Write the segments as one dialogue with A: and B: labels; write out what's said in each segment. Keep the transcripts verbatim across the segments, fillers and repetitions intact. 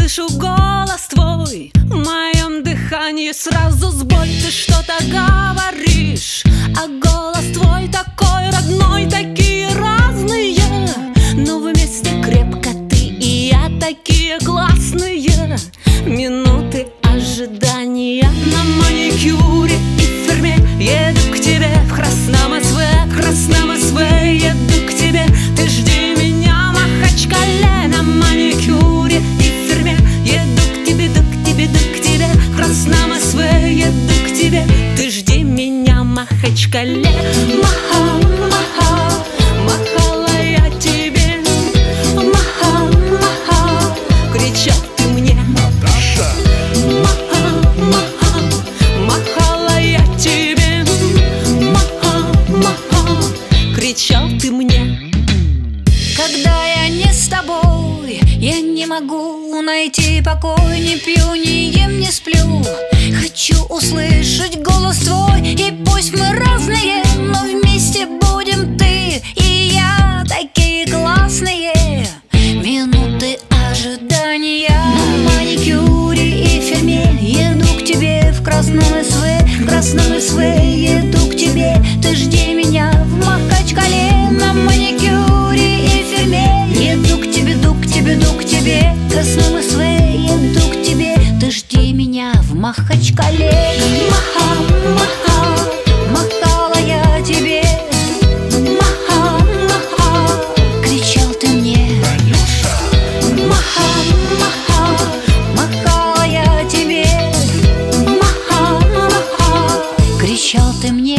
A: слышу голос твой, в моем дыхании сразу сбой. Ты что-то говоришь, а голос твой такой родной, такие разные, но вместе крепко ты и я, такие классные. Минуты ожидания на маникюре и ферме. Еду к тебе в красном СВ, в красном СВ еду к тебе. Ты жди меня в Махачкале на маникюре и ферме. Еду к тебе, иду к тебе, иду к тебе, в красном СВ еду к тебе. Ты жди меня в Махачкале. Маха, маха, махала я тебе. Маха, маха, кричал ты мне.
B: Наташа!
A: Маха, маха, махала я тебе. Маха, маха, кричал ты мне. Когда я не с тобой, я не могу найти покой. Не пью, не ем, не сплю. Хочу услышать голос твой. И пусть мы разные, но вместе будем ты и я, такие классные. Минуты ожидания на маникюре и ферме. Еду к тебе в красном СВ, в красном СВ еду к тебе. Ты жди меня в Махачкале на маникюре и ферме. Еду к тебе, иду к тебе, иду к тебе, в красном СВ еду к тебе. Ты жди меня в Махачкале. Маха, маха, махала я тебе. Маха, маха, кричал ты мне.
B: Танюша!
A: Маха, маха, махала я тебе. Маха, маха, кричал ты мне.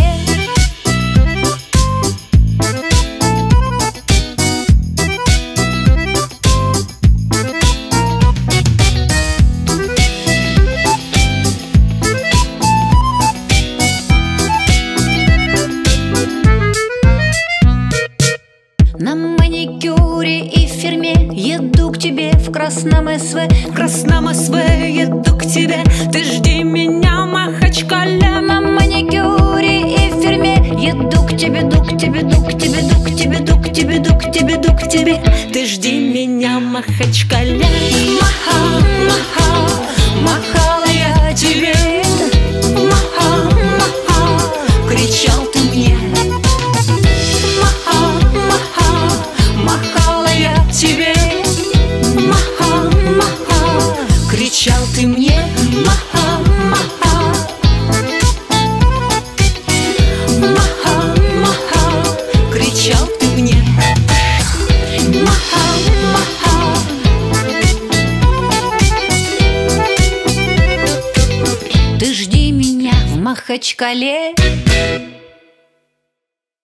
A: На маникюре и ферме еду к тебе в красном СВ, в красном СВ еду к тебе. Ты жди меня в Махачкале на маникюре и ферме. Еду к тебе, иду к тебе, иду к тебе, иду к тебе, иду к тебе, иду к тебе, иду к тебе. Ты жди меня в Махачкале. Маха, маха, махала я тебе. Маха, маха, кричал ты мне. Махала я тебе. Маха, маха, кричал ты мне. Маха, маха, маха, маха, кричал ты мне. Маха, маха, ты жди меня в Махачкале.